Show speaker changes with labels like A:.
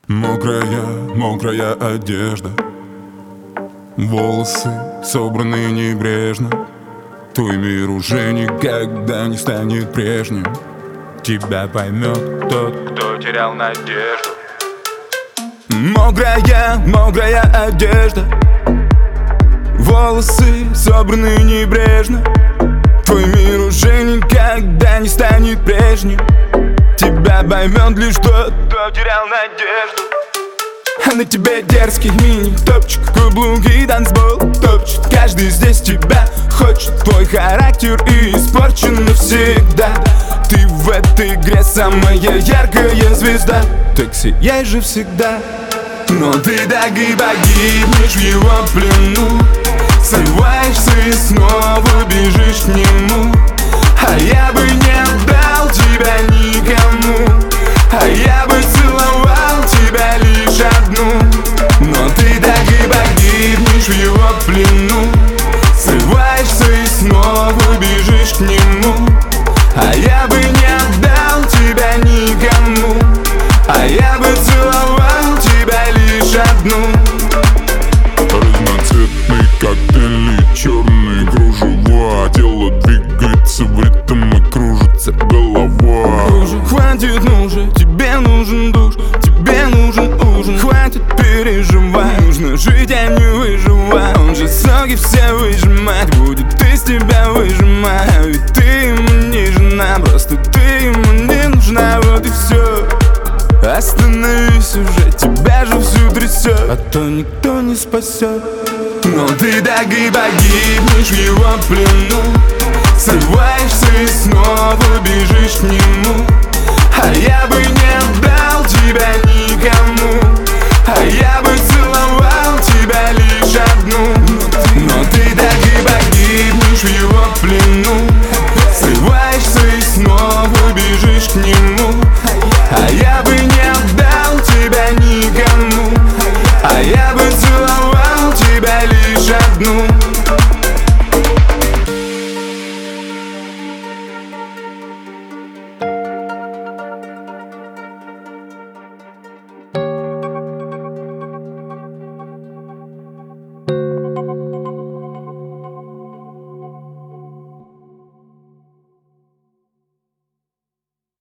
A: Мокрая, мокрая одежда, волосы собраны небрежно. Твой мир уже никогда не станет прежним. Тебя поймет тот, кто терял надежду. Мокрая, мокрая одежда, волосы собраны небрежно. Твой мир уже никогда не станет прежним. Тебя поймет лишь тот, кто терял надежду. А на тебе дерзкий мини-топчик, каблуки и танцпол топчет. Каждый здесь тебя хочет, твой характер испорчен навсегда. Ты в этой игре самая яркая звезда, так сияй же всегда. Но ты так и погибнешь в его плену. Срываешься и снова бежишь к нему. А я бы не отдал тебя никому, а я бы целовал тебя лишь одну. Но ты так и погибнешь в его плену. Срываешься и снова бежишь к нему. А я бы не отдал тебя никому, а я бы целовал тебя лишь одну.
B: Разноцветный коктейль и черные кружева. Тело двигается в ритм и кружится голова.
A: Уже хватит, мужа, тебе нужен душ, тебе нужен ужин. Хватит переживать, нужно жить, а не выживать. Он же соки все выжимать будет, из тебя выжимать. А ведь ты ему не жена, просто ты ему не нужна, вот и все. Остановись уже, тебя же всю трясет, а то никто не спасет. Но ты так и погибнешь в его плену. Срываешься и снова бежишь к нему. А я бы не отдал тебя никому, а я бы целовал тебя лишь одну. Но ты так и погибнешь в его плену. Срываешься и снова бежишь к нему. А я бы не отдал тебя никому, а я бы целовал тебя лишь одну.